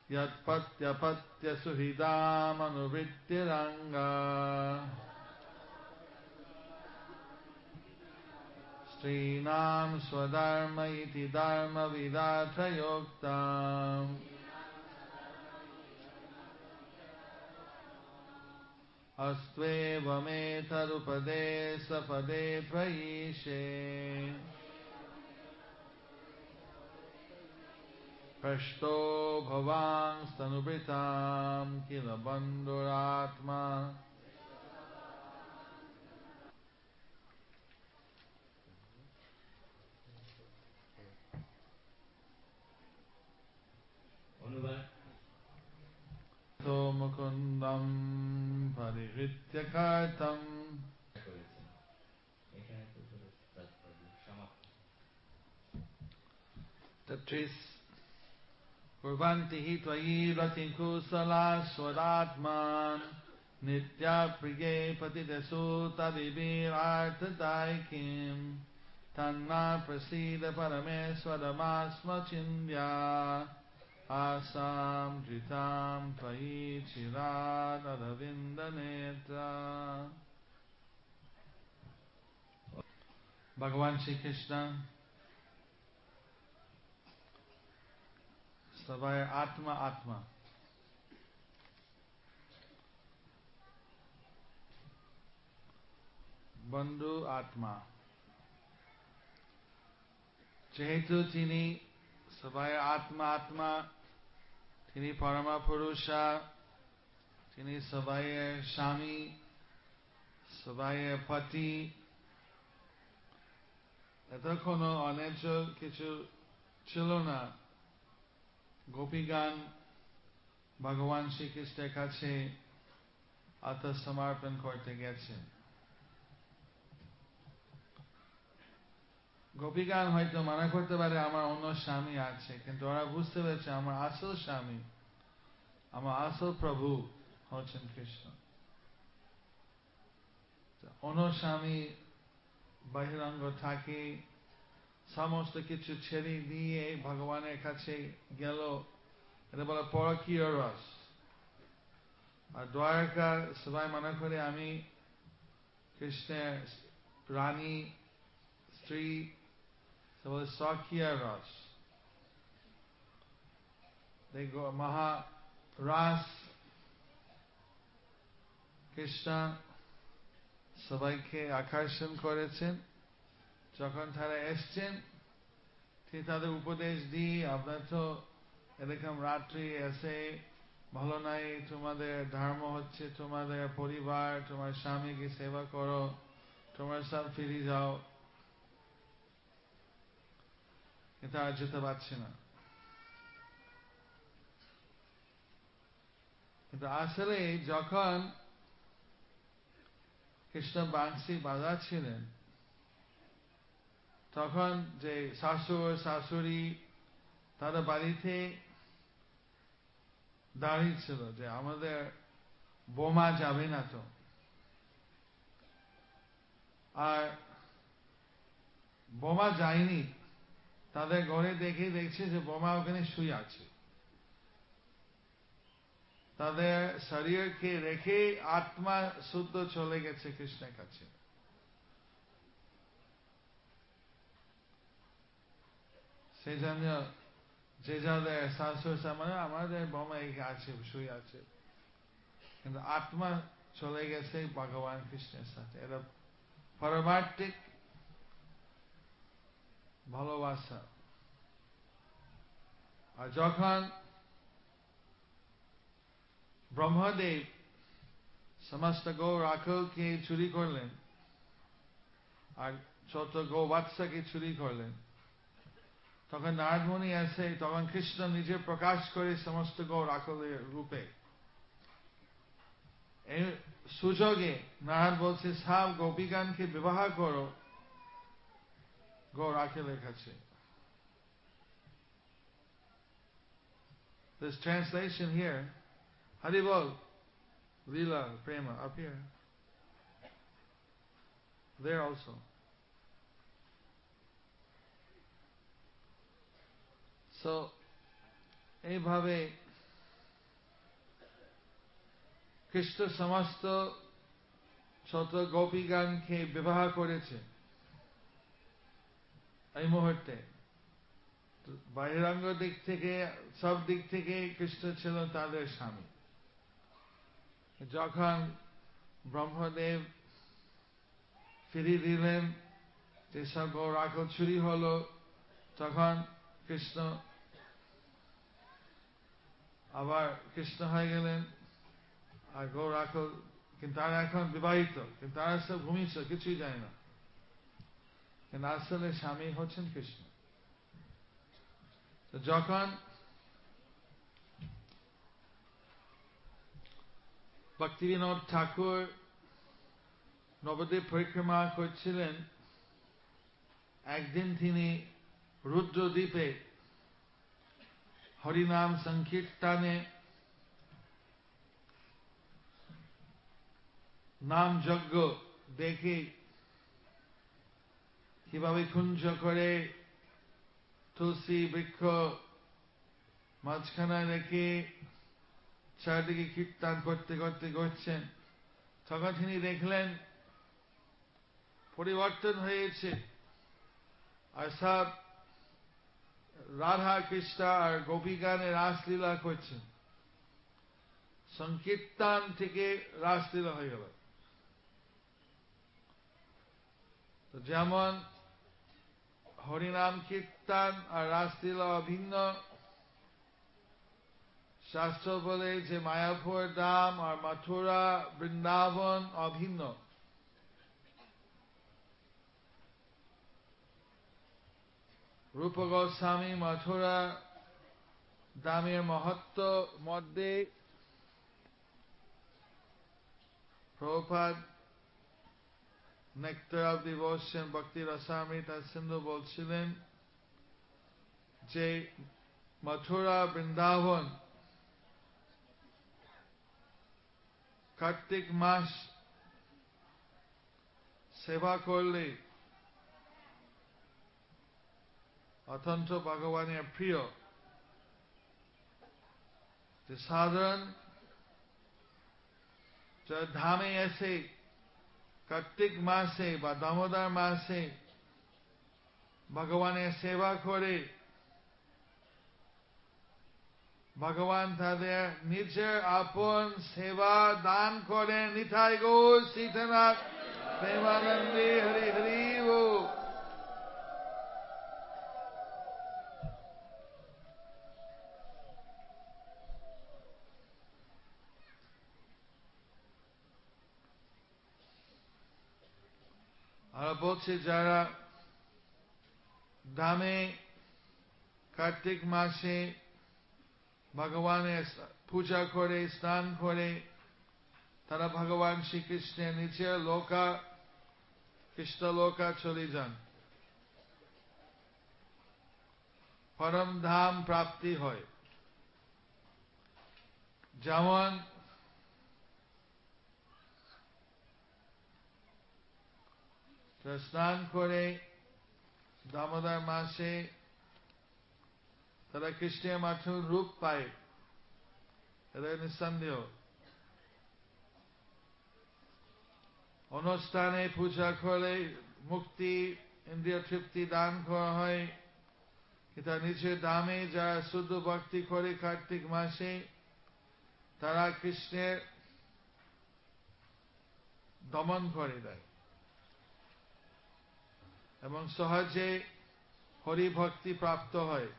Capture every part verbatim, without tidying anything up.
yatpatyapatya suhidam anuvrittiranga Srinam swadharma iti dharma vidatra yoktam Astveva metarupadesa pade tvayishe Prashto bhavang stanubritam kila bandhuratma To mukundam parihritya kartam Tatris Kurvanti hi tvayi ratin kusala swadatman Nitya priye patidesu tadibir artadaikim Tanna prasida parameswadamasma chindya Asam dritam tvayi chirad adavindanetra Bhagavan Shri Krishna Savaya Atma Atma Bandhu Atma যেহেতু তিনি সবাই আত্মা আত্মা তিনি পরমা পুরুষা তিনি সবাইয়ের স্বামী সবাইয়ের পতি এটা কোনো অন্যায্য কিছু ছিল না গোপীগান ভগবান শ্রীকৃষ্ণের কাছে আত্মসমর্পণ করতে গেছে গোপীগান হয়তো মনে করতে পারে আমার অন্য স্বামী আছে কিন্তু ওরা বুঝতে পেরেছে আমার আসল স্বামী আমার আসল প্রভু হচ্ছেন কৃষ্ণ অন্য স্বামী বহিরঙ্গ থাকে সমস্ত কিছু ছেড়ে দিয়ে ভগবানের কাছে গেল এটা বলে পরকীয় রস আর দ্বারকা সবাই মনে করে আমি কৃষ্ণের রানী স্ত্রী বলে স্বকীয় রস দেখো মহা রাস কৃষ্ণ সবাইকে আকর্ষণ করেছেন যখন তারা এসছেন ঠিক তাদের উপদেশ দিই আপনার তো এরকম রাত্রি এসে ভালো নাই তোমাদের ধর্ম হচ্ছে তোমাদের পরিবার তোমার স্বামীকে সেবা করো তোমার সব ফিরে যাও কিন্তু আর যেতে পারছে না কিন্তু আসলে যখন কৃষ্ণ বাংশি বাজাচ্ছিলেন তখন যে শাশুড় শাশুড়ি তারা বাড়িতে দাঁড়িয়ে ছিল যে আমাদের বোমা যাবে না তো আর বোমা যায়নি তাদের ঘরে দেখে দেখছে যে বোমা ওখানে শুয়ে আছে তাদের শরীরকে রেখে আত্মা শুদ্ধ চলে গেছে কৃষ্ণের কাছে সেই জন্য যে যাদের শাশুড় সামনে আমাদের বোমা আছে শুয়ে আছে কিন্তু আত্মা চলে গেছে ভগবান কৃষ্ণের সাথে এটা পারমার্থিক ভালোবাসা আর যখন ব্রহ্মদেব সমস্ত গৌ রাখলকে চুরি করলেন আর ছোট গৌ বাচ্চাকে চুরি করলেন তখন নারদ মুনি এসে তখন কৃষ্ণ নিজে প্রকাশ করে সমস্ত গৌ রাখলের রূপে এই সুযোগে নারদ বলছে সব গোপীগণকে বিবাহ করো গৌ রাখলের কাছে This translation here, Haribol, Lila, Prema, up here. There also. So, এইভাবে কৃষ্ণ সমস্ত শত গোপীগণকে বিবাহ করেছে এই মুহূর্তে। বাহিরাঙ্গ দিক থেকে সব দিক থেকে কৃষ্ণ ছিল তাদের স্বামী। যখন ব্রহ্মদেব ফিরিয়ে দিলেন যে সব গৌরাকল চুরি হলো, তখন কৃষ্ণ আবার কৃষ্ণ হয়ে গেলেন আর গৌরাকল, কিন্তু তারা এখন বিবাহিত, কিন্তু তারা সব ভূমিষ্ঠ, কিছুই যায় না। কিন্তু আসলে স্বামী হচ্ছেন কৃষ্ণ। তো যখন ভক্তিবিনোদ ঠাকুর নবদ্বীপ পরিক্রমা করছিলেন, একদিন তিনি রুদ্রদ্বীপে হরিনাম সংকীর্তনে নাম যজ্ঞ দেখে কিভাবে কুঞ্জ করে তুলসী বৃক্ষ মাঝখানে রেখে চারদিকে কীর্তন করতে করতে করছেন, তখন তিনি দেখলেন পরিবর্তন হয়েছে, আর সব রাধা কৃষ্ণ আর গোপীগণের রাসলীলা করছেন। সংকীর্তন থেকে রাসলীলা হয়ে গেল। তো যেমন হরিনাম কীর্তন আর রাসলীলা অভিন্ন, শাস্ত্র বলে যে মায়াপুর ধাম আর মথুরা বৃন্দাবন অভিন্ন। রূপ গোস্বামী মথুরা ধামের মহত্ব মধ্যে প্রভুপাদ নেক্টার অফ ডিভোশন ভক্তি রসামৃত সিন্ধু বলছিলেন যে মথুরা বৃন্দাবন কার্তিক মাস সেবা করলে অত্যন্ত ভগবানের প্রিয়। যে সাধারণ ধামে এসে কার্তিক মাসে বা দামোদর মাসে ভগবানের সেবা করে ভগবান তাদের নিজের আপন সেবা দান করেন। নিতাই গৌর সীতানাথ প্রেমানন্দে হরি হরি বল। আর বলছে যারা ধামে কার্তিক মাসে ভগবানের পূজা করে স্নান করে তারা ভগবান শ্রীকৃষ্ণের নিজের লোকা কৃষ্ণ লোকা চলে যান, পরম ধাম প্রাপ্তি হয়। যেমন স্নান করে দামোদর মাসে তারা কৃষ্ণের মাথুর রূপ পায়, এটা নিঃসন্দেহ। অনুষ্ঠানে পূজা করে মুক্তি ইন্দ্রিয় তৃপ্তি দান করা হয়, কিন্তু নিজের দামে যারা শুদ্ধ ভক্তি করে কার্তিক মাসে তারা কৃষ্ণের দমন করে দেয় এবং সহজে হরি ভক্তি প্রাপ্ত হয়।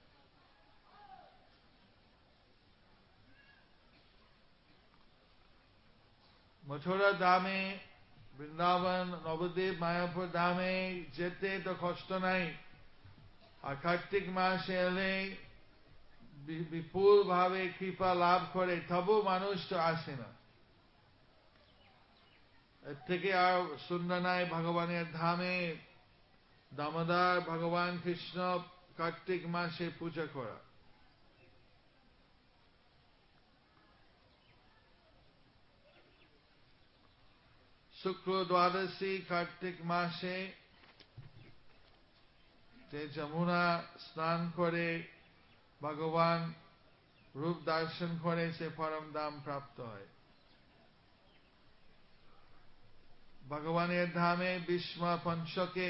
মথুরা ধামে বৃন্দাবন নবদ্বীপ মায়াপুর ধামে যেতে তো কষ্ট নাই, আর কার্তিক মাসে এলে বিপুল ভাবে কৃপা লাভ করে, তবু মানুষ তো আসে না। এর থেকে আর সুন্দর নাই ভগবানের ধামে দামোদর ভগবান কৃষ্ণ কার্তিক মাসে পূজা করা। শুক্ল দ্বাদশী কার্তিক মাসে যে যমুনা স্নান করে ভগবান রূপ দর্শন করে সে পরম ধাম প্রাপ্ত হয়। ভগবানের ধামে বিষ্ম পঞ্চকে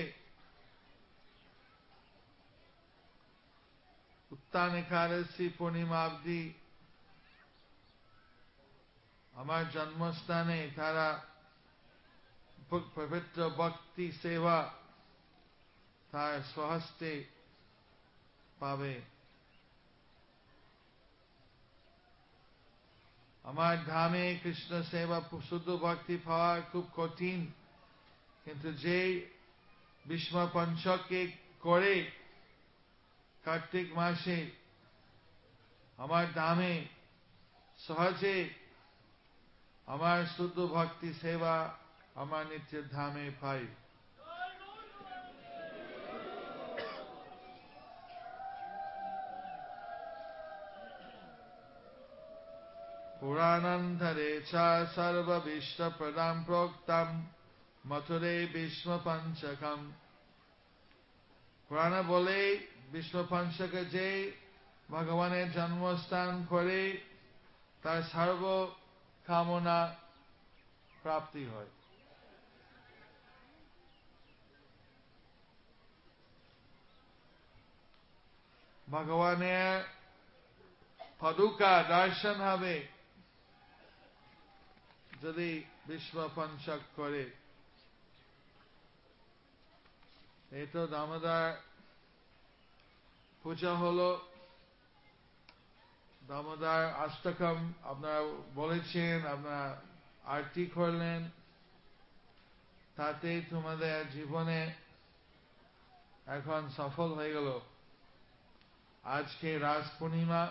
উত্তান একাদশী পূর্ণিমা অবধি আমার জন্মস্থানে তারা পবিত্র ভক্তি সেবা তার স্বহস্তে পাবে। আমার ধামে কৃষ্ণ সেবা শুদ্ধ ভক্তি পাওয়া খুব কঠিন, কিন্তু যে বিষ্ম পঞ্চকে করে কার্তিক মাসে আমার ধামে সহজে আমার শুদ্ধ ভক্তি সেবা আমার নিত্যের ধামে পাই। পুরাণান্তরে চ সর্ববিষ্ট প্রদান প্রোক্তম মথুরে বিষ্ম পঞ্চকম। পুরাণ বলে বিষ্ম পঞ্চকে যে ভগবানের জন্মস্থান করে তার সর্ব কামনা প্রাপ্তি হয়। ভগবানের পাদুকা দর্শন হবে যদি বিষ্ম পঞ্চক করে। এই তো দামোদর পূজা হলো, দামোদর অষ্টকম আপনারা বলেছেন, আপনারা আরতি করলেন, তাতে তোমাদের জীবনে এখন সফল হয়ে গেল। আজকে রাস পূর্ণিমা,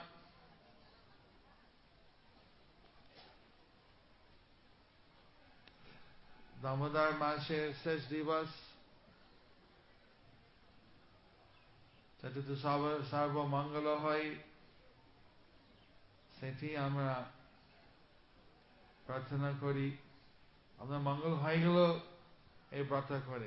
দামোদর মাসের শেষ দিবস, যাতে তো সর্বমঙ্গল হয় সেটি আমরা প্রার্থনা করি। আপনার মঙ্গল হয়ে গেল এই ব্রত করে।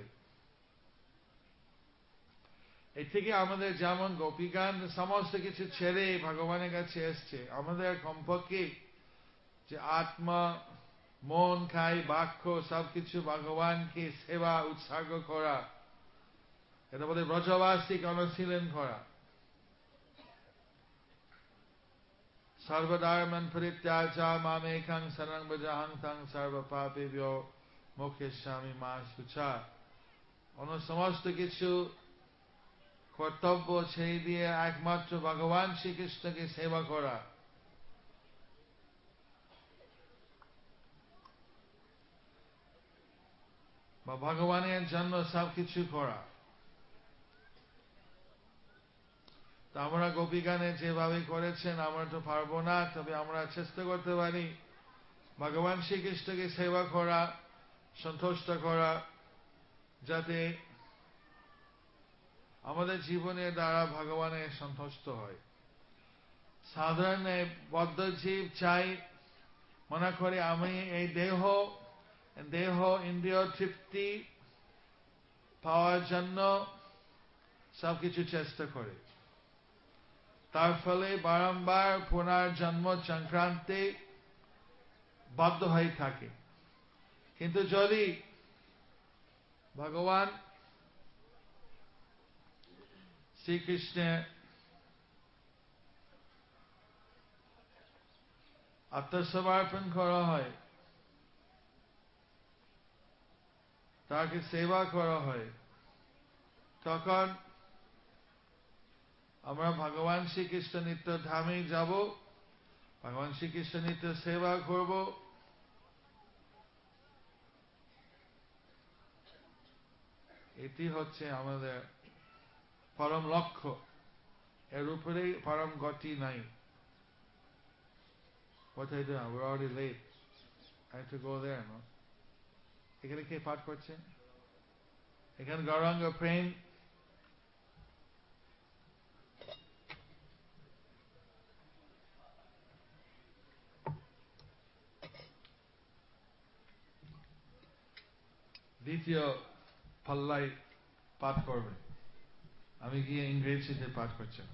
এই থেকে আমাদের যেমন গোপীগান সমস্ত কিছু ছেড়ে ভগবানের কাছে এসছে, আমাদের কমপক্ষে যে আত্মা মন কায় বাক্য সবকিছু ভগবানকে সেবা উৎসর্গ করা, এটা বলে ব্রজবাসিক অনুশীলন করা। সর্বধর্মান পরিত্যাজ্য মামেকং শরণং ভজহং তং সর্বপাপেভ্যো মোক্ষয়িষ্যামি মা শুচা। অন্য সমস্ত কিছু কর্তব্য ছেড়ে দিয়ে একমাত্র ভগবান শ্রীকৃষ্ণকে সেবা করা, বা ভগবানের জন্য সবকিছু করা। তো আমরা গোপীগানে যেভাবে করেছেন আমরা তো পারবো না, তবে আমরা চেষ্টা করতে পারি ভগবান শ্রীকৃষ্ণকে সেবা করা, সন্তুষ্ট করা, যাতে আমাদের জীবনের দ্বারা ভগবানের সন্তুষ্ট হয়। সাধারণ বদ্ধ জীব চাই মনে করে আমি এই দেহ দেহ ইন্দ্রিয় তৃপ্তি পাওয়ার জন্য সবকিছু চেষ্টা করে, তার ফলে বারংবার পুনর্জন্ম সংক্রান্তে বাধ্য হয়ে থাকে। কিন্তু যদি ভগবান শ্রীকৃষ্ণের আত্মসমর্পণ করা হয়, তাকে সেবা করা হয়, তখন আমরা ভগবান শ্রীকৃষ্ণ নিত্য ধামে যাব, ভগবান শ্রীকৃষ্ণ নিত্য সেবা করব। এটি হচ্ছে আমাদের পরম লক্ষ্য, এর উপরেই পরম গতি নাই। What are you doing? We're already late. I have to go there, no? এখানে কে পাঠ করছে? এখানে গৌরাঙ্গ প্রেম দ্বিতীয় পাল্লায় পাঠ করবে, আমি গিয়ে ইংরেজিতে পাঠ করছি।